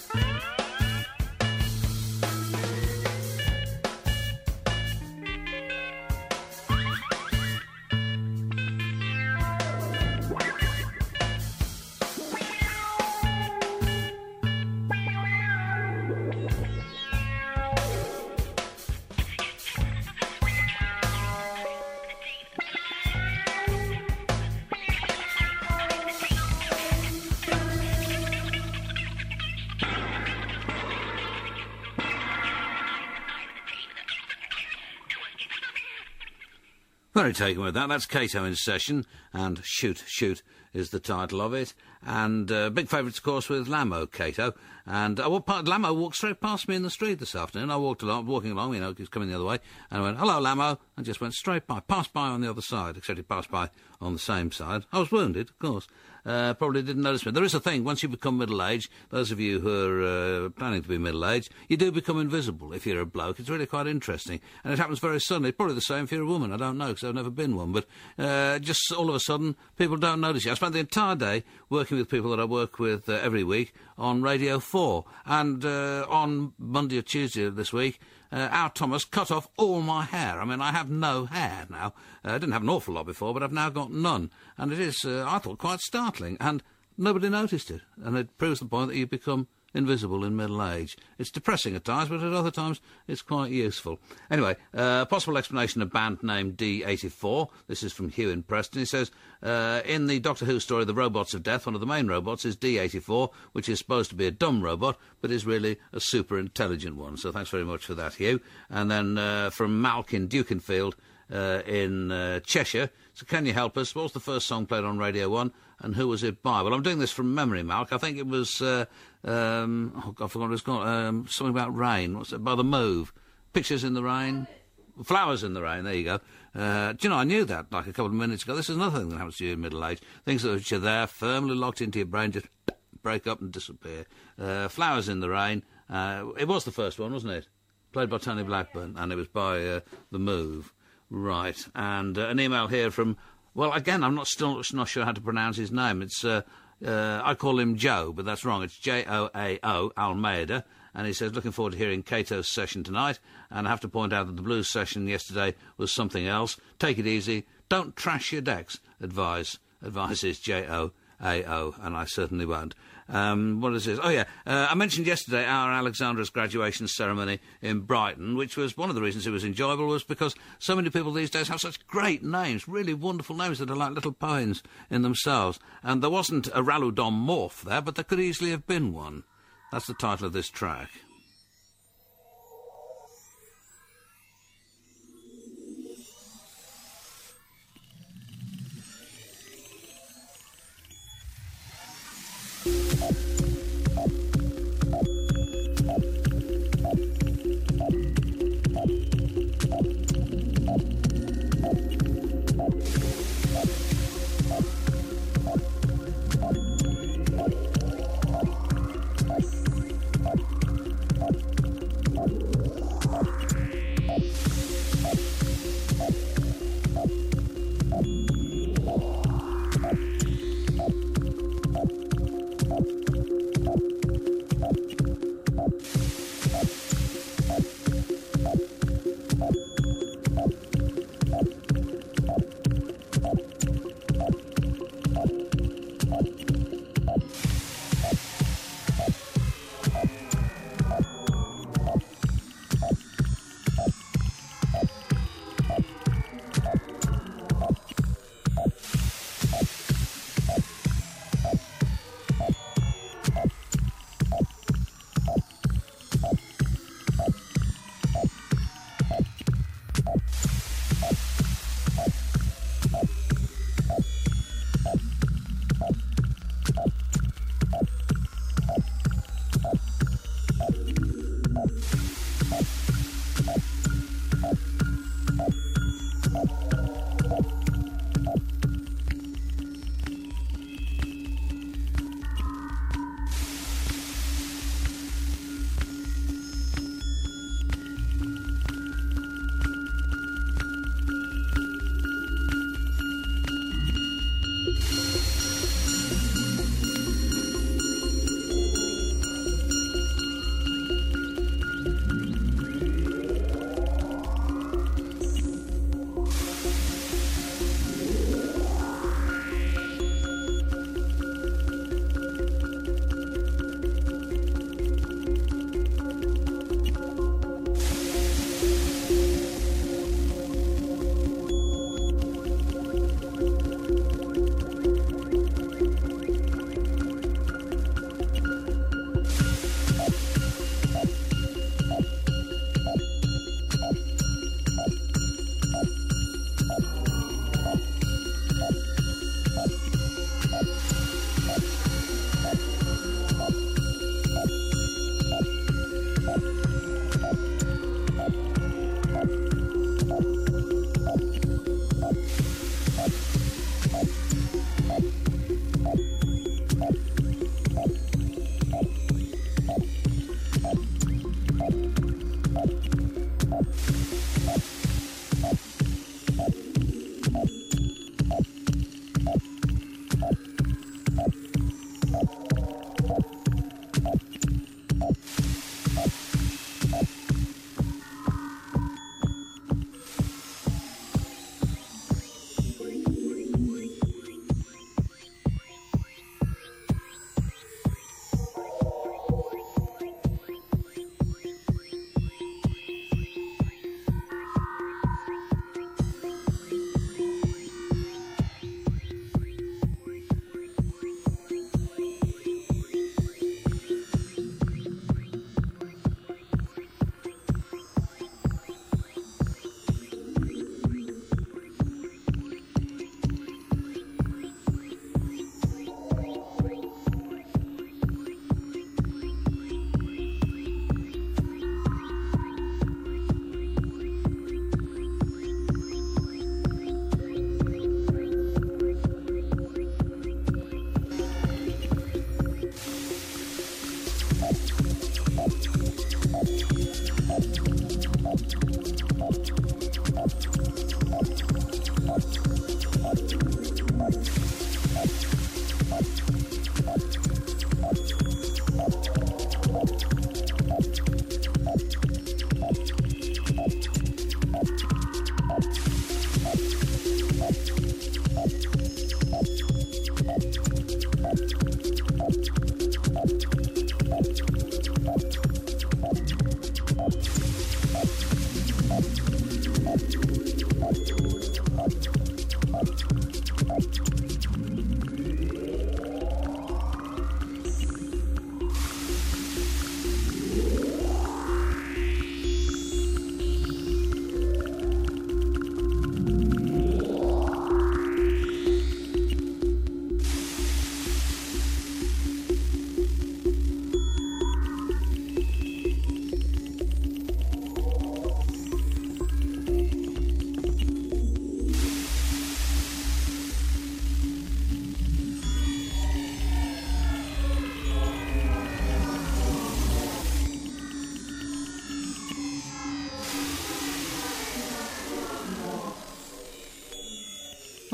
Very taken with that. That's Cato in session, and Shoot, Shoot is the title of it. And big favourites, of course, with Lamo, Cato. And Lamo walked straight past me in the street this afternoon. I walking along, he was coming the other way, and I went, "Hello, Lamo," and just went straight by, passed by on the other side, except he passed by on the same side. I was wounded, of course. Probably didn't notice me. There is a thing, once you become middle-aged, those of you who are planning to be middle-aged, you do become invisible if you're a bloke. It's really quite interesting. And it happens very suddenly. Probably the same if you're a woman. I don't know, because I've never been one. But just all of a sudden, people don't notice you. I spent the entire day working with people that I work with every week on Radio 4. And on Monday or Tuesday of this week, our Thomas cut off all my hair. I mean, I have no hair now. I didn't have an awful lot before, but I've now got none. And it is, I thought, quite startling. And nobody noticed it. And it proves the point that you become invisible in middle age. It's depressing at times, but at other times it's quite useful. Anyway, possible explanation of band name D84. This is from Hugh in Preston. He says, in the Doctor Who story The Robots of Death, one of the main robots is D84, which is supposed to be a dumb robot, but is really a super intelligent one. So thanks very much for that, Hugh. And then from Malkin Dukinfield in Cheshire. So can you help us? What was the first song played on Radio 1, and who was it by? Well, I'm doing this from memory, Malk. I think it was, oh, God, I forgot what it's called, something about rain. What's it? By The Move. Pictures in the Rain. Flowers in the Rain, there you go. Do you know, I knew that like a couple of minutes ago. This is another thing that happens to you in middle age. Things that are there, firmly locked into your brain, just break up and disappear. Flowers in the Rain. It was the first one, wasn't it? Played by Tony Blackburn, and it was by The Move. Right, and an email here from, well, again, I'm still not sure how to pronounce his name. It's, I call him Joe, but that's wrong. It's Joao Almeida, and he says, looking forward to hearing Cato's session tonight, and I have to point out that the blues session yesterday was something else. Take it easy. Don't trash your decks, advises Joao, and I certainly won't. What is this? Oh, yeah. I mentioned yesterday our Alexandra's graduation ceremony in Brighton, which was one of the reasons it was enjoyable, was because so many people these days have such great names, really wonderful names that are like little poems in themselves. And there wasn't a Raludom Morph there, but there could easily have been one. That's the title of this track.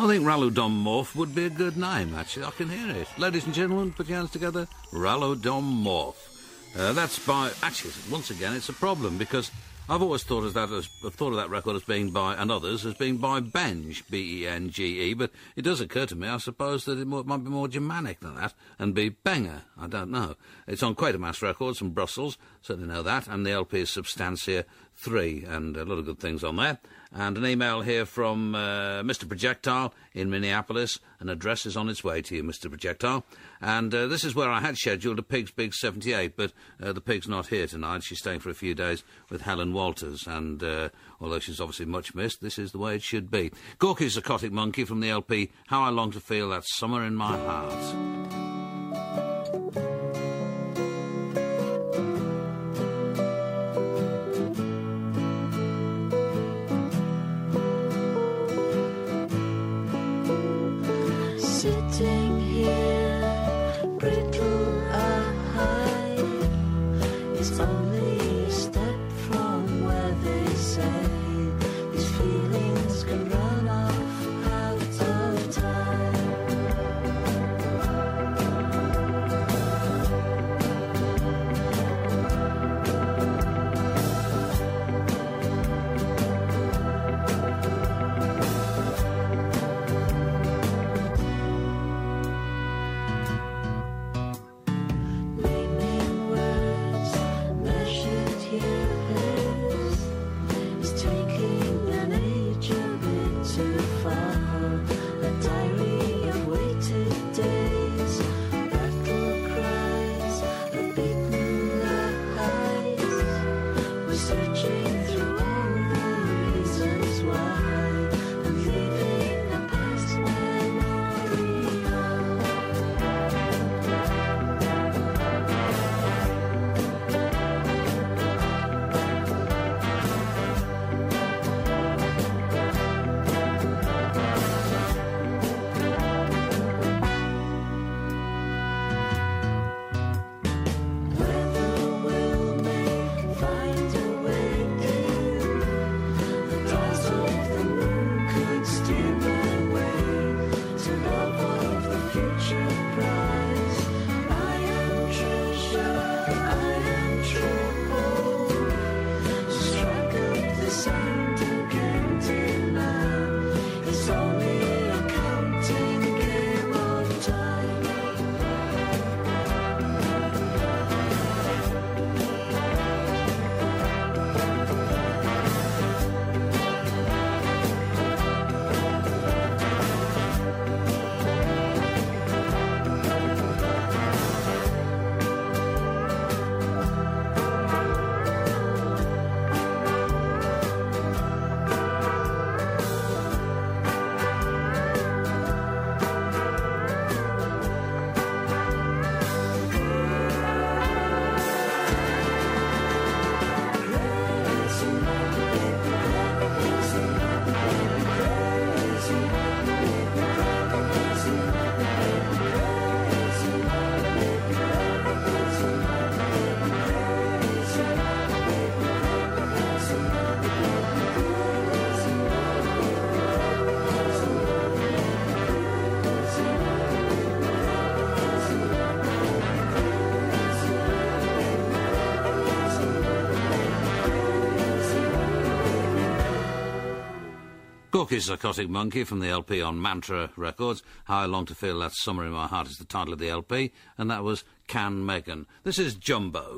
I think Rallo Dom Morph would be a good name, actually. I can hear it. Ladies and gentlemen, put your hands together. Rallo Dom Morph. That's by... Actually, once again, it's a problem, because I've always thought of that record as being by, and others, as being by Benge, B-E-N-G-E, but it does occur to me, I suppose, that it might be more Germanic than that, and be Benger. I don't know. It's on Quatermass Records from Brussels, certainly know that, and the LP is Substantia 3, and a lot of good things on there. And an email here from Mr. Projectile in Minneapolis. An address is on its way to you, Mr. Projectile. And this is where I had scheduled a Pigs Big 78, but the Pig's not here tonight. She's staying for a few days with Helen Walters, and although she's obviously much missed, this is the way it should be. Gorky's Psychotic Monkey from the LP How I Long to Feel That Summer in My Heart. Sitting here, brittle eye, is only a step from where they say these feelings can run off out of time. Gorky's Psychotic Monkey from the LP on Mantra Records. How I Long to Feel That Summer in My Heart is the title of the LP, and that was Can Megan. This is Jumbo.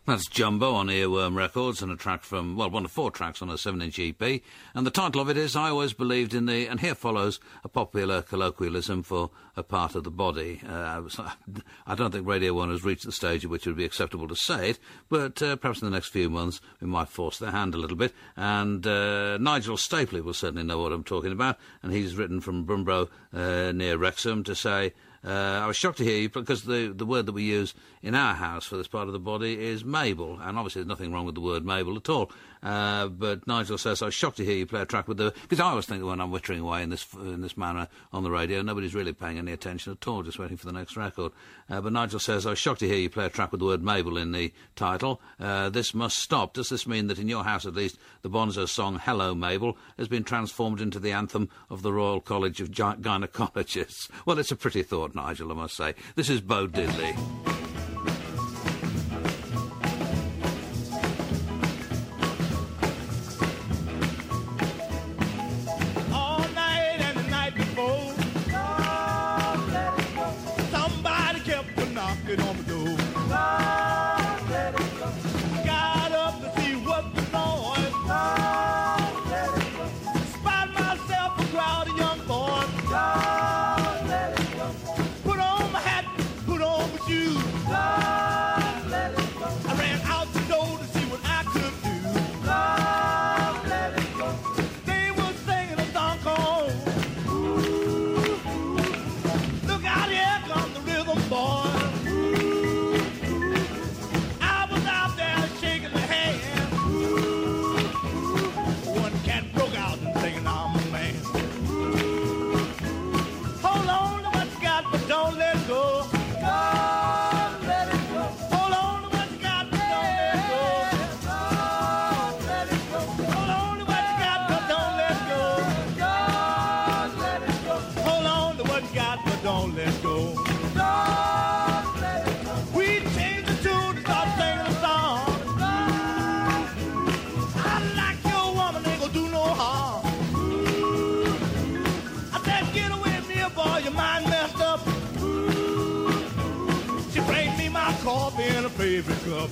That's Jumbo on Earworm Records, and a track from, well, one of 4 tracks on a 7-inch EP. And the title of it is I Always Believed in the... And here follows a popular colloquialism for a part of the body. I don't think Radio 1 has reached the stage at which it would be acceptable to say it, but perhaps in the next few months we might force their hand a little bit. And Nigel Stapley will certainly know what I'm talking about, and he's written from Brumbro near Wrexham to say... I was shocked to hear you, because the word that we use in our house for this part of the body is Mabel, and obviously there's nothing wrong with the word Mabel at all. But Nigel says, I was shocked to hear you play a track with the... Because I always think that when I'm wittering away in this manner on the radio, nobody's really paying any attention at all, just waiting for the next record. But Nigel says, I was shocked to hear you play a track with the word Mabel in the title. This must stop. Does this mean that in your house, at least, the Bonzo song Hello Mabel has been transformed into the anthem of the Royal College of Gynecologists? Well, it's a pretty thought, Nigel, I must say. This is Bo Diddley. Knocking on the door. Lord, let it go. I got up to see what was on. Lord, let it go. Spied myself a crowd of young boys. Lord, let it go. Put on my hat, put on my shoes. Lord, let it go. I ran out the door to see what I could do. Lord, let it go. They were singing a song called Ooh, look out, here comes the rhythm boy. Don't let go. God, let it go. Hold on to what you got, but don't let go. God, let it go. Hold on to what you got, but don't let go. God, let it go. Hold on to what you got, but don't let go. God, let it go. We changed the tune to start singing a song. God, I like your woman, ain't gonna do no harm. I said, get away from here, boy, your mind messed up. Coffee in a favorite cup.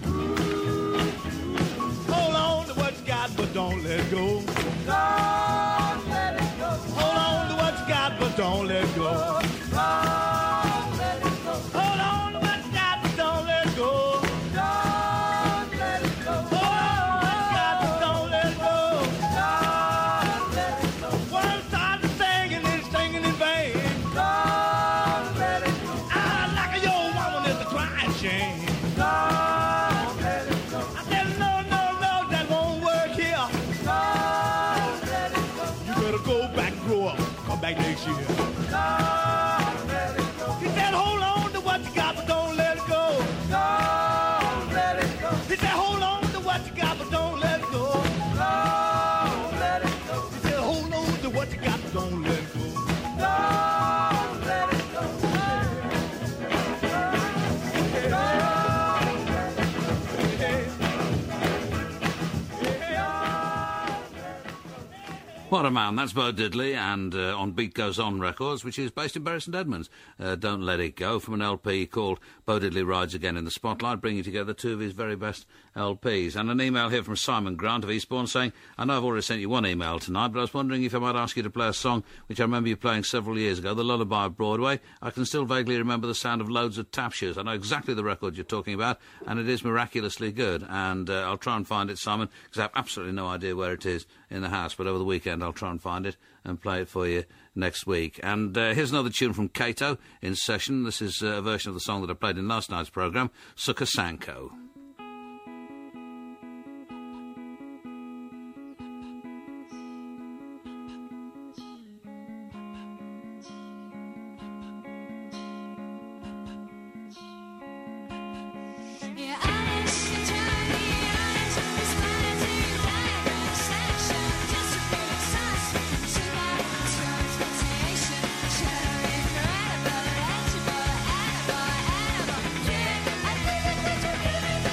Hold on to what you got, but don't let go. Don't let it go. Hold on to what you got, but don't let go. Don't let it go. Hold on to what you got, but don't let go. Don't let it go. Hold on to what you got, but don't let go. Don't let it go. One started singing and singing in vain. Don't let it go. I like your woman is a crying shame. Don't let it go. I said no, that won't work here. Don't let it go. You better go back and grow up. Come back next year. Don't let it go. He said hold on to what you got, but don't let it go. Don't let it go. He said hold on to what you got, but don't let it go. Don't let it go. He said hold on to what you got, but don't let it go. Don't let it go. What a man. That's Bo Diddley, and on Beat Goes On Records, which is based in Bury St Edmunds. Don't Let It Go, from an LP called Bo Diddley Rides Again in the Spotlight, bringing together 2 of his very best LPs. And an email here from Simon Grant of Eastbourne saying, I know I've already sent you one email tonight, but I was wondering if I might ask you to play a song which I remember you playing several years ago, The Lullaby of Broadway. I can still vaguely remember the sound of loads of tap shoes. I know exactly the record you're talking about, and it is miraculously good. And I'll try and find it, Simon, because I have absolutely no idea where it is in the house, but over the weekend I'll try and find it and play it for you next week. And here's another tune from Kato in session. This is a version of the song that I played in last night's programme, Suka Sanko. Incredible,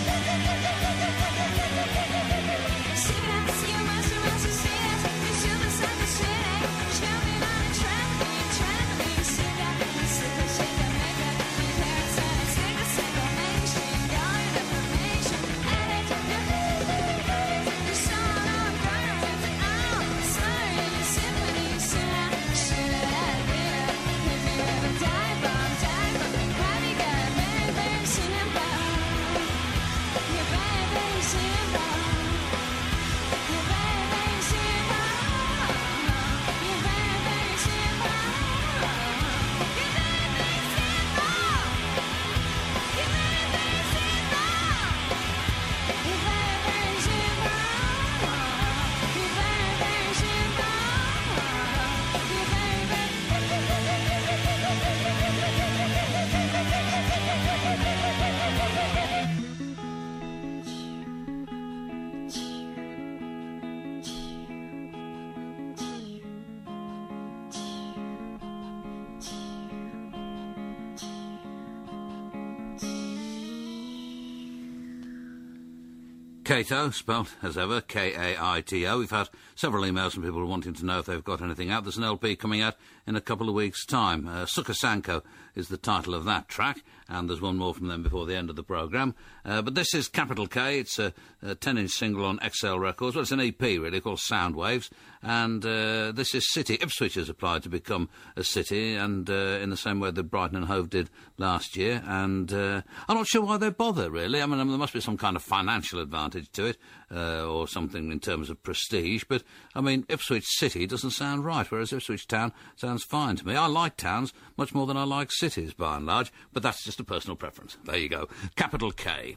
Kaito, spelled as ever, Kaito. We've had several emails from people wanting to know if they've got anything out. There's an LP coming out in a couple of weeks' time. Suka Sanko is the title of that track, and there's one more from them before the end of the programme. But this is Capital K. It's a 10-inch single on XL Records. Well, it's an EP, really, called Sound Waves. And this is City. Ipswich has applied to become a city, and in the same way that Brighton and Hove did last year. And I'm not sure why they bother, really. I mean, there must be some kind of financial advantage to it, or something in terms of prestige. But, I mean, Ipswich City doesn't sound right, whereas Ipswich Town sounds fine to me. I like towns much more than I like cities, by and large, but that's just a personal preference. There you go. Capital K.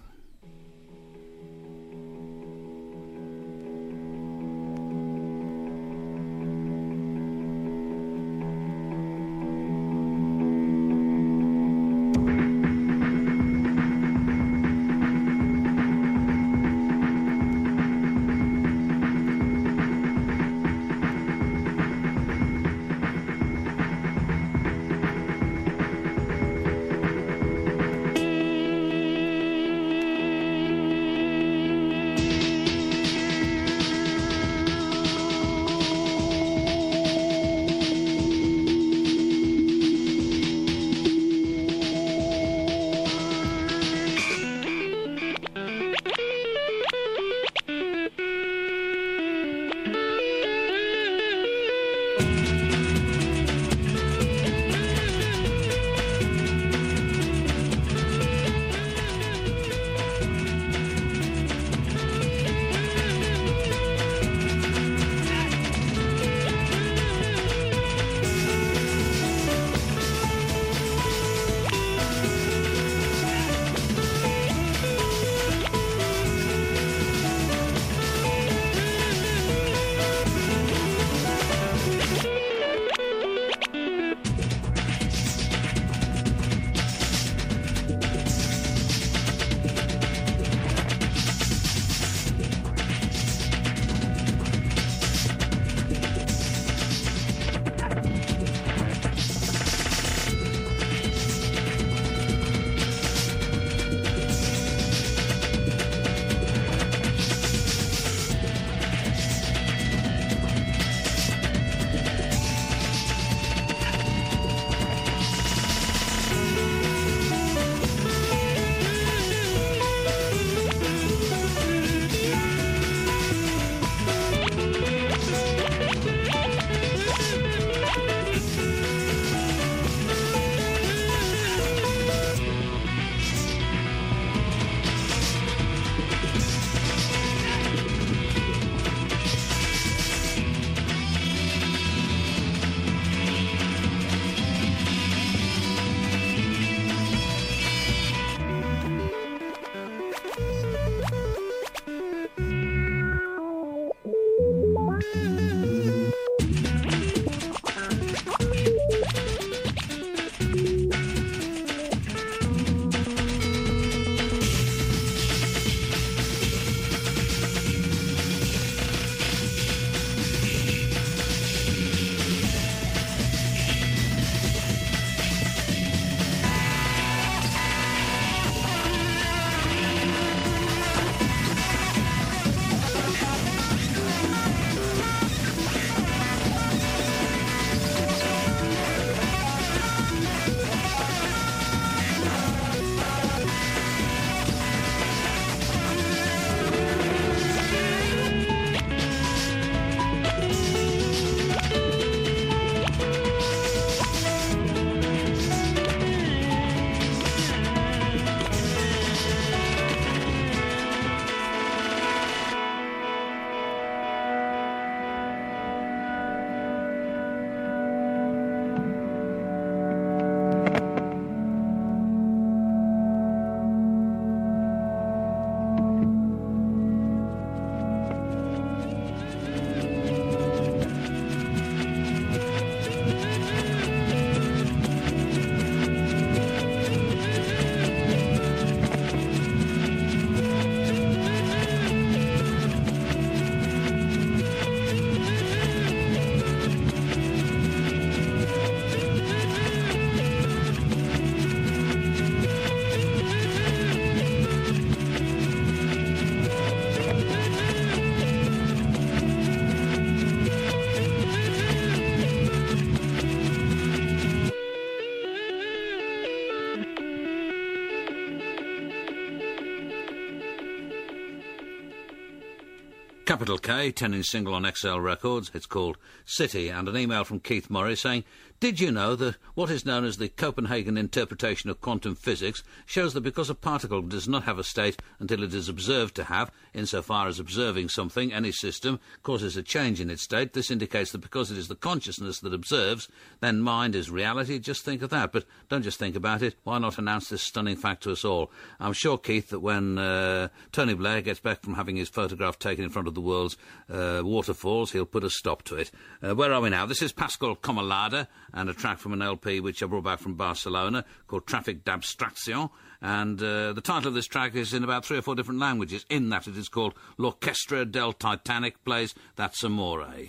Capital K, 10-inch single on XL Records. It's called City, and an email from Keith Murray saying, did you know that what is known as the Copenhagen interpretation of quantum physics shows that because a particle does not have a state until it is observed to have, insofar as observing something, any system, causes a change in its state, this indicates that because it is the consciousness that observes, then mind is reality? Just think of that. But don't just think about it. Why not announce this stunning fact to us all? I'm sure, Keith, that when Tony Blair gets back from having his photograph taken in front of the world's waterfalls, he'll put a stop to it. Where are we now? This is Pascal Comalada and a track from an LP which I brought back from Barcelona called Traffic d'Abstraction. And the title of this track is in about 3 or 4 different languages, in that it is called L'Orchestra del Titanic Plays That's Amore. I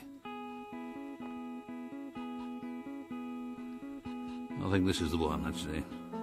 think this is the one, actually.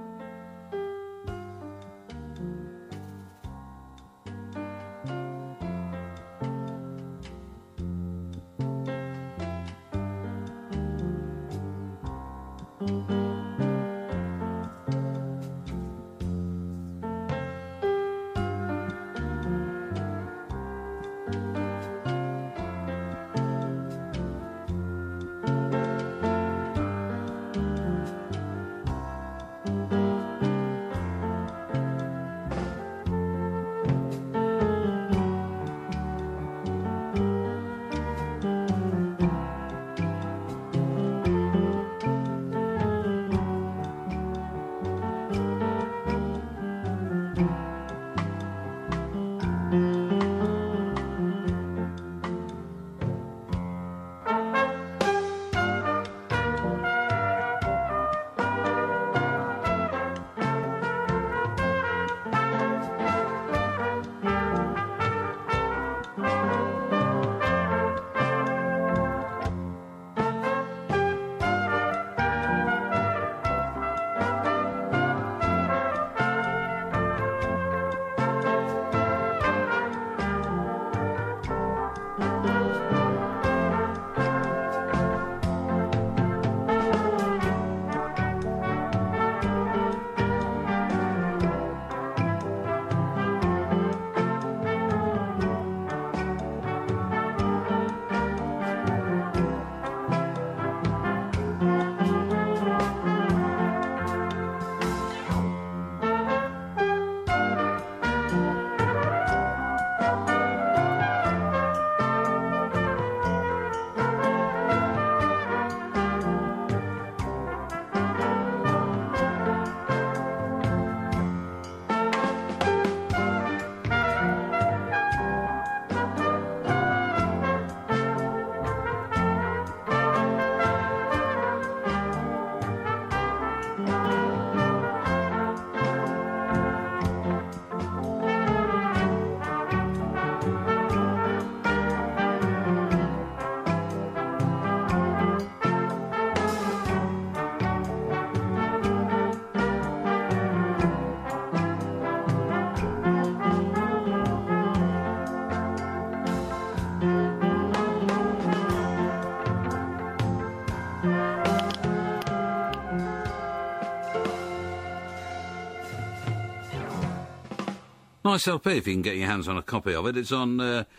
Nice LP if you can get your hands on a copy of it. It's on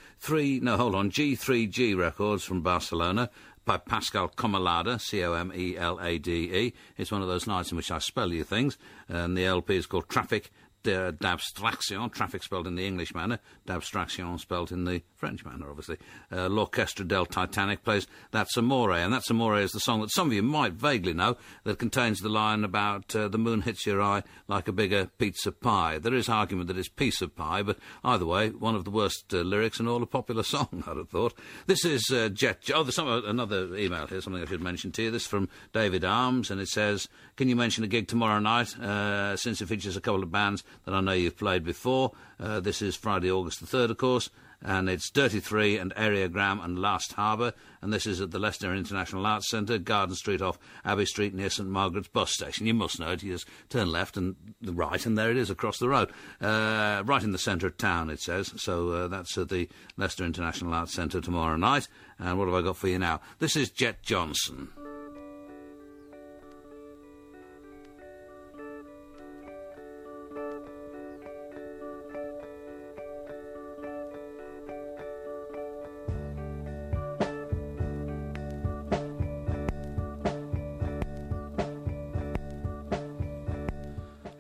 G3G Records from Barcelona by Pascal Comalada, Comelade. It's one of those nights in which I spell you things, and the LP is called Traffic d'Abstraction, traffic spelled in the English manner, d'Abstraction spelled in the French manner, obviously. L'Orchestra del Titanic plays That's Amore, and That's Amore is the song that some of you might vaguely know, that contains the line about the moon hits your eye like a bigger pizza pie. There is argument that it's piece of pie, but either way, one of the worst lyrics in all a popular song, I'd have thought. This is there's another email here, something I should mention to you. This is from David Arms, and it says, can you mention a gig tomorrow night, since it features a couple of bands that I know you've played before. This is Friday, August the 3rd, of course, and it's Dirty Three and Areogram and Last Harbour, and this is at the Leicester International Arts Centre, Garden Street off Abbey Street near St Margaret's bus station. You must know it. You just turn left and right, and there it is across the road. Right in the centre of town, it says. So that's at the Leicester International Arts Centre tomorrow night. And what have I got for you now? This is Jet Johnson.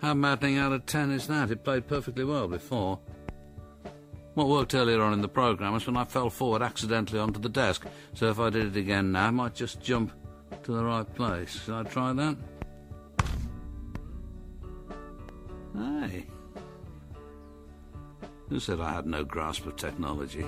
How maddening out of 10 is that? It played perfectly well before. What worked earlier on in the programme was when I fell forward accidentally onto the desk, so if I did it again now, I might just jump to the right place. Should I try that? Hey. Who said I had no grasp of technology?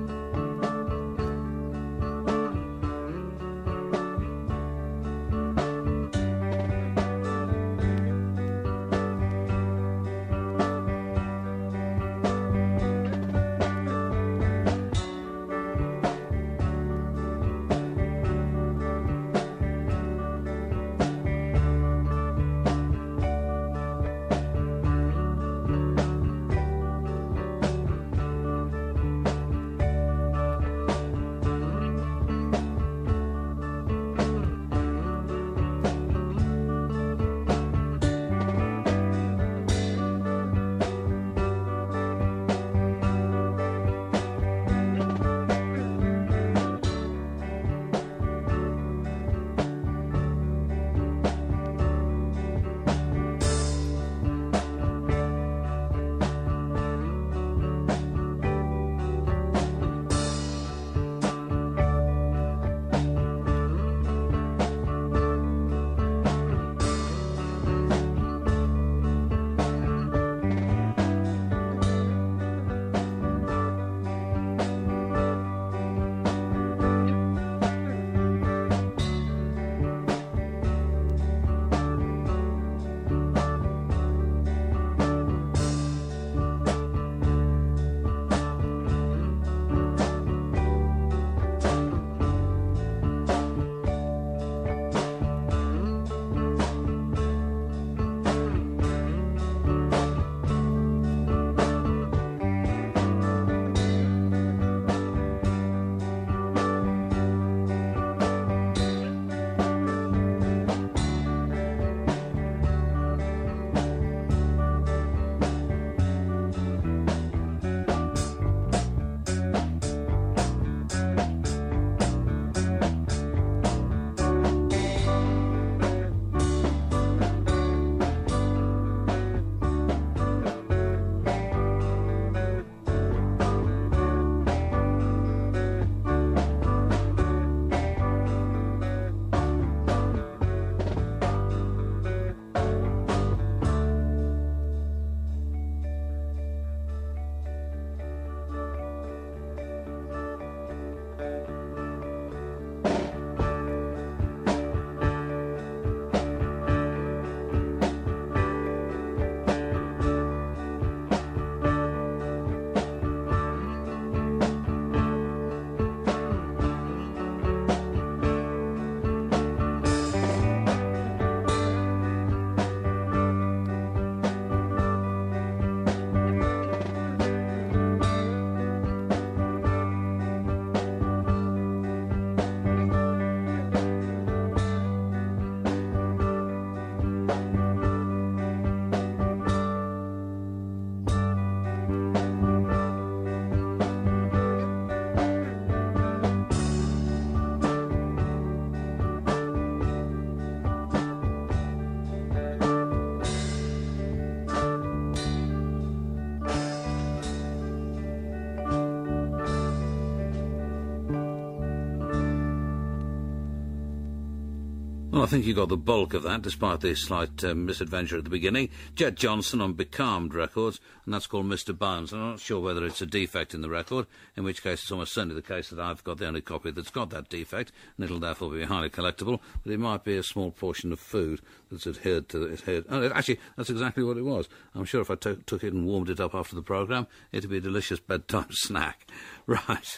Well, I think you got the bulk of that, despite the slight misadventure at the beginning. Jet Johnson on Becalmed Records, and that's called Mr. Bones. I'm not sure whether it's a defect in the record, in which case it's almost certainly the case that I've got the only copy that's got that defect, and it'll therefore be highly collectible, but it might be a small portion of food that's adhered to it. Oh, actually, that's exactly what it was. I'm sure if I took it and warmed it up after the programme, it'd be a delicious bedtime snack. Right.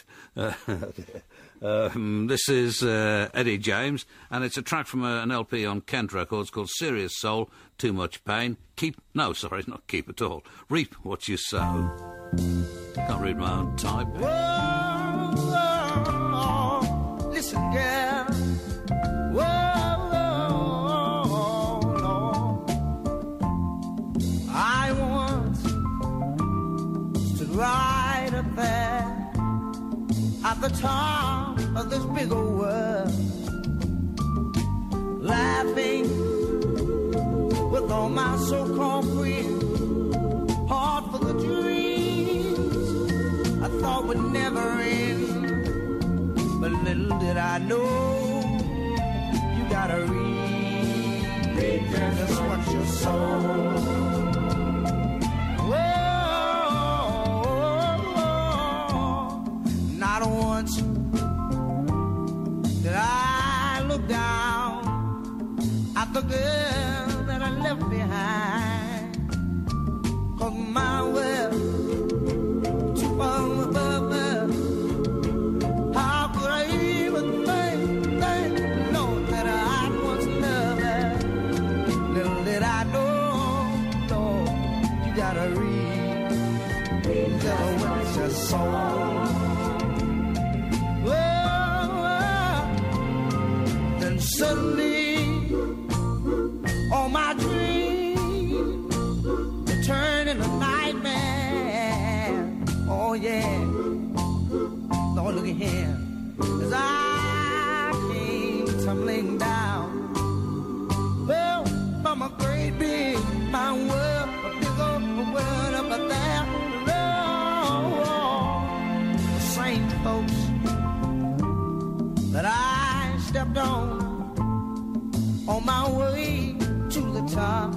This is Eddie James, and it's a track from an LP on Kent Records called Serious Soul, Too Much Pain. Not keep at all. Reap what you sow. Can't read my own type. Whoa, listen, girl. Whoa, Lord. I want to ride up there at the top of this big old world, laughing with all my so-called would never end. But little did I know, you gotta read just what your soul. Not once did I look down at the girl that I left behind. 'Cause my world too far above her. How could I even think, Lord, that I once loved her? Little did I know, Lord, you gotta read just what your soul. Then suddenly, all my dreams turn into nightmare. Oh yeah, Lord, look at here, as I came tumbling down. Well, from a great big mountain world, a big old world up there. Oh, the same folks that I stepped on my way to the top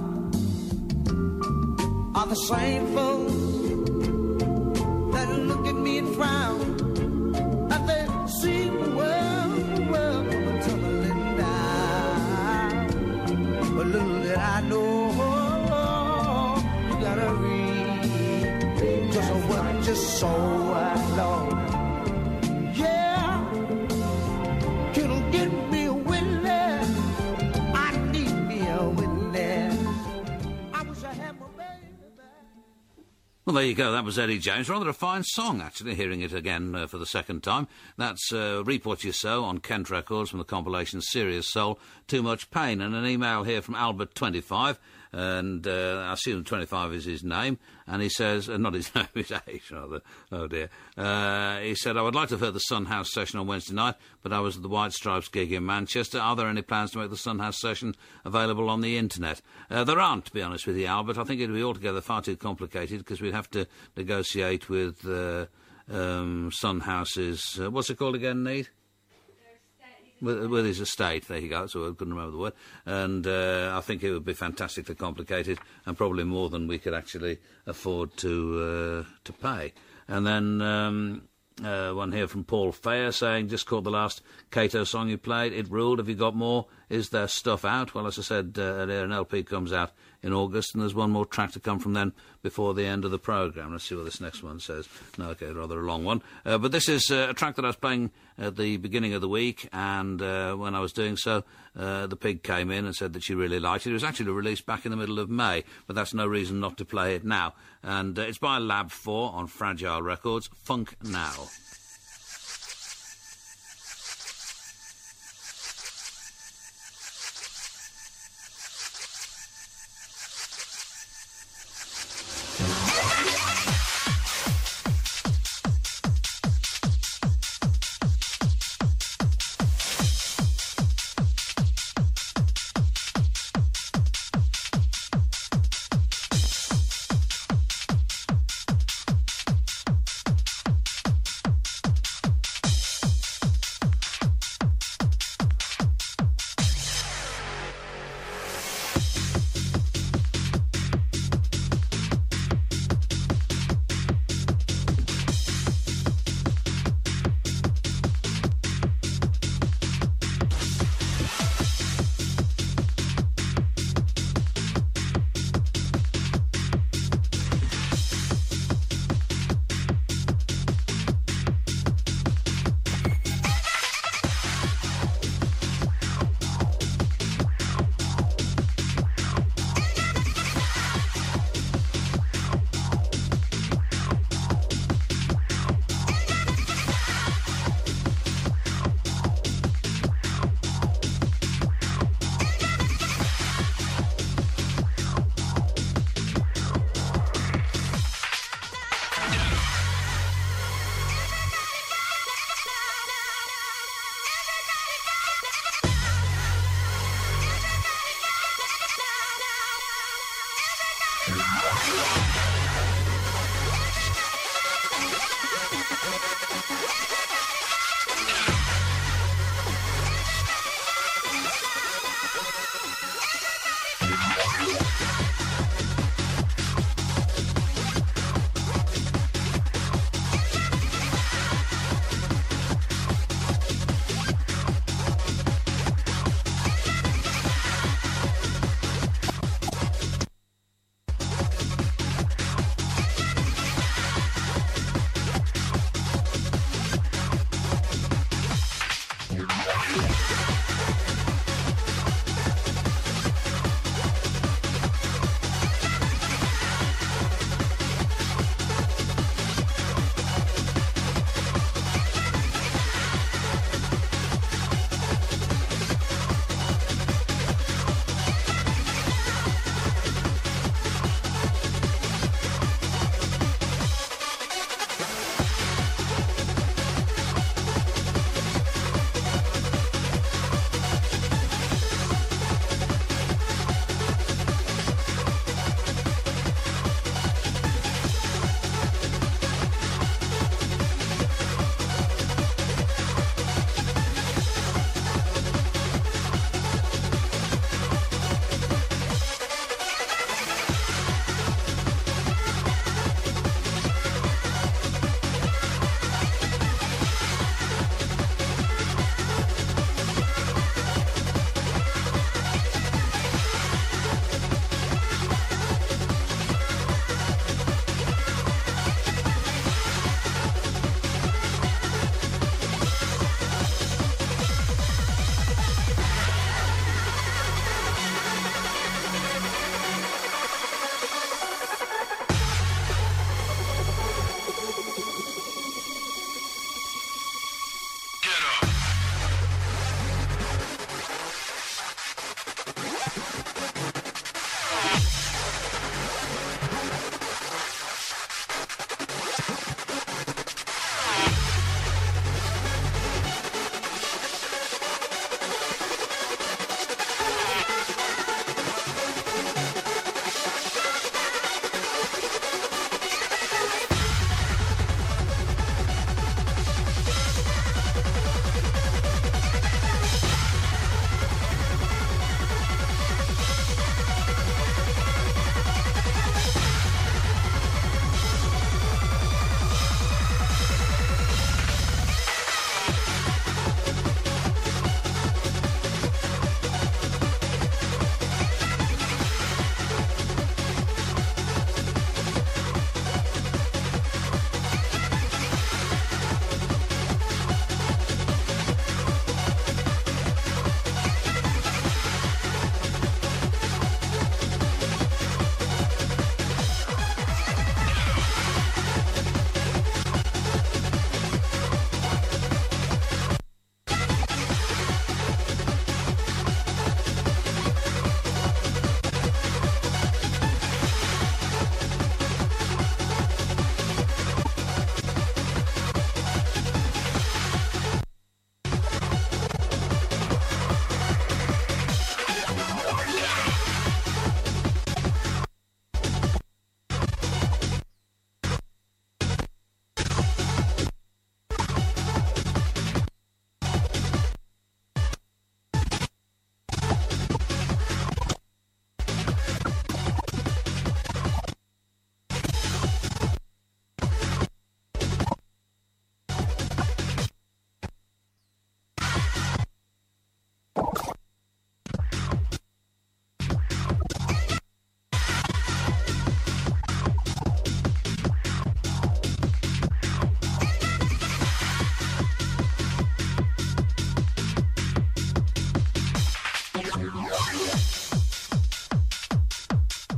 are the same folks that look at me and frown as they see the world tumbling down. But little did I know, you gotta read just what your soul has lost. Yeah, it'll get me a witness. I need me a witness. I wish I had my baby back. Well, there you go. That was Eddie James. Rather a fine song, actually, hearing it again for the second time. That's Reap What You Sow on Kent Records from the compilation Serious Soul, Too Much Pain. And an email here from Albert 25, and I assume 25 is his name, and he says, not his name, his age, rather. Oh, dear. He said, I would like to have heard the Sun House session on Wednesday night, but I was at the White Stripes gig in Manchester. Are there any plans to make the Sun House session available on the internet? There aren't, to be honest with you, Albert. I think it would be altogether far too complicated, because we'd have to negotiate with Sun House's... what's it called again, Need? With his estate, there you go, so I couldn't remember the word. And I think it would be fantastically complicated, and probably more than we could actually afford to pay. And then one here from Paul Fayer saying, just caught the last Kato song you played, it ruled, have you got more? Is there stuff out? Well, as I said earlier, an LP comes out in August, and there's one more track to come from then before the end of the programme. Let's see what this next one says. No, okay, rather a long one. But this is a track that I was playing at the beginning of the week, and when I was doing so, the Pig came in and said that she really liked it. It was actually released back in the middle of May, but that's no reason not to play it now. And it's by Lab 4 on Fragile Records, Funk Now.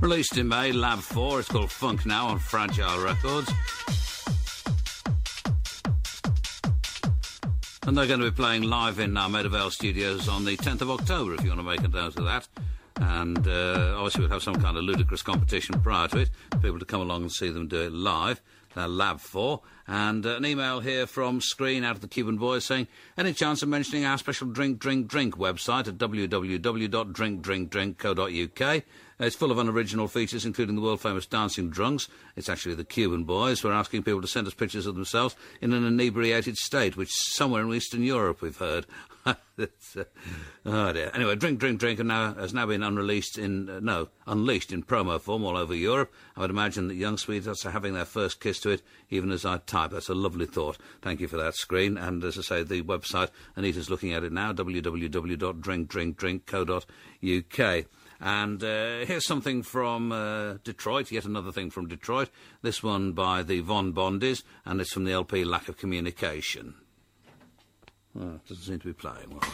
Released in May, Lab 4. It's called Funk Now on Fragile Records. And they're going to be playing live in our Maida Vale studios on the 10th of October, if you want to make a note of that. And obviously we'll have some kind of ludicrous competition prior to it, for people to come along and see them do it live. Lab 4. And an email here from Screen out of the Cuban Boys saying, any chance of mentioning our special Drink website at www.drinkdrinkdrink.co.uk. It's full of unoriginal features, including the world-famous dancing drunks. It's actually the Cuban Boys who are asking people to send us pictures of themselves in an inebriated state, which is somewhere in Eastern Europe, we've heard. Oh, dear. Anyway, Drink has now been unleashed in promo form all over Europe. I would imagine that young sweethearts are having their first kiss to it, even as I type. That's a lovely thought. Thank you for that, Screen. And as I say, the website, Anita's looking at it now, www.drinkdrinkdrink.co.uk. And here's something from Detroit, yet another thing from Detroit. This one by the Von Bondies, and it's from the LP Lack of Communication. Oh, it doesn't seem to be playing well.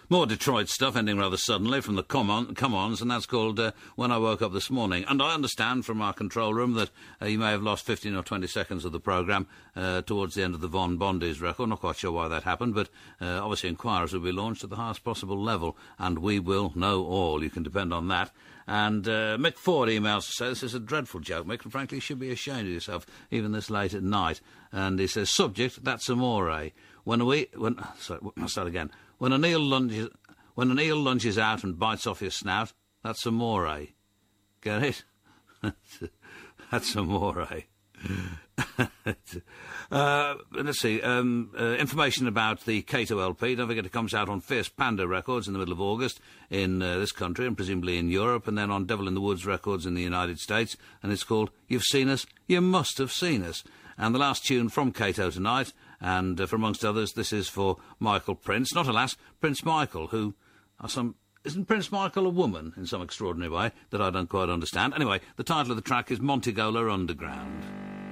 More Detroit stuff, ending rather suddenly, from the come-ons, and that's called When I Woke Up This Morning. And I understand from our control room that you may have lost 15 or 20 seconds of the programme towards the end of the Von Bondies record. Not quite sure why that happened, but obviously inquiries will be launched at the highest possible level, and we will know all. You can depend on that. And Mick Ford emails to say this is a dreadful joke, Mick, and frankly you should be ashamed of yourself, even this late at night. And he says, subject, that's amore. When I'll start again. When an eel lunges out and bites off your snout, that's amore. Get it? That's amore. Let's see. Information about the Kato LP. Don't forget it comes out on Fierce Panda Records in the middle of August in this country and presumably in Europe, and then on Devil in the Woods Records in the United States. And it's called You've Seen Us, You Must Have Seen Us. And the last tune from Kato tonight, and for amongst others, this is for Michael Prince. Not, alas, Prince Michael, who isn't Prince Michael a woman in some extraordinary way that I don't quite understand? Anyway, the title of the track is Montegola Underground.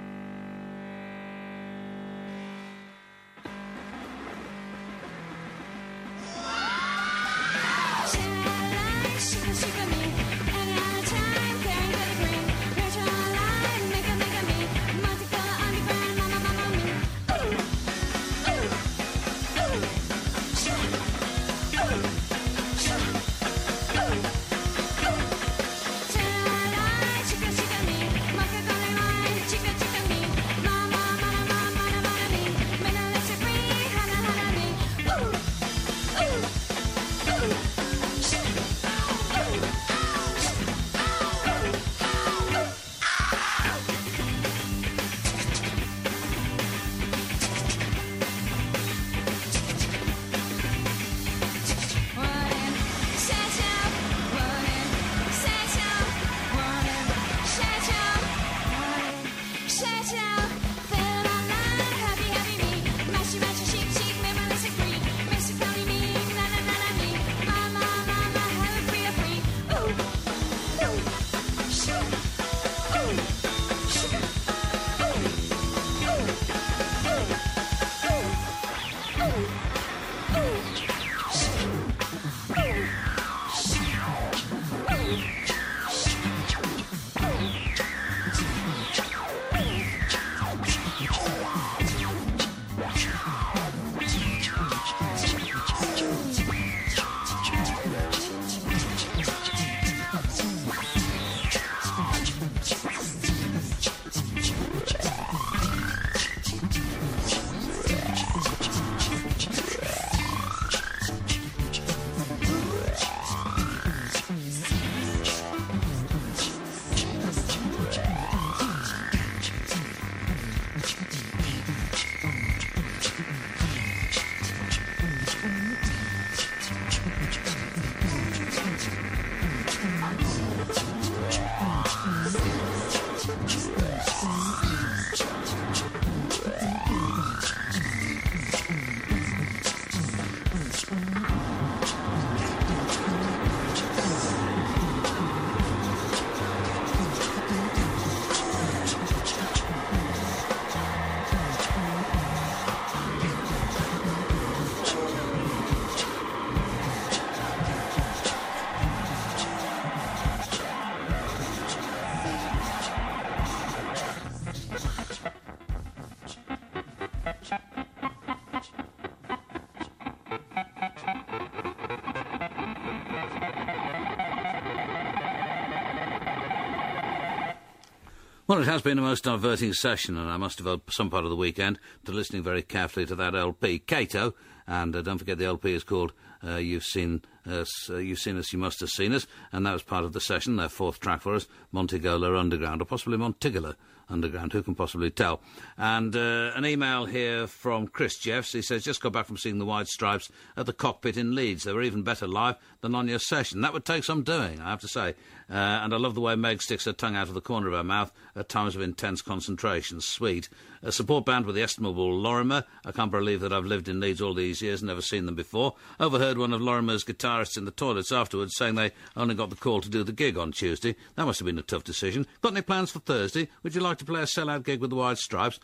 Well, it has been a most diverting session, and I must devote some part of the weekend to listening very carefully to that LP, Kato, and don't forget the LP is called You've Seen Us, You Must Have Seen Us, and that was part of the session, their fourth track for us, Montegola Underground, or possibly Montigola Underground, who can possibly tell. And an email here from Chris Jeffs. He says, just got back from seeing the White Stripes at the Cockpit in Leeds. They were even better live than on your session. That would take some doing, I have to say. And I love the way Meg sticks her tongue out of the corner of her mouth at times of intense concentration. Sweet. A support band with the estimable Lorimer. I can't believe that I've lived in Leeds all these years and never seen them before. Overheard one of Lorimer's guitarists in the toilets afterwards saying they only got the call to do the gig on Tuesday. That must have been a tough decision. Got any plans for Thursday? Would you like to play a sellout gig with the White Stripes?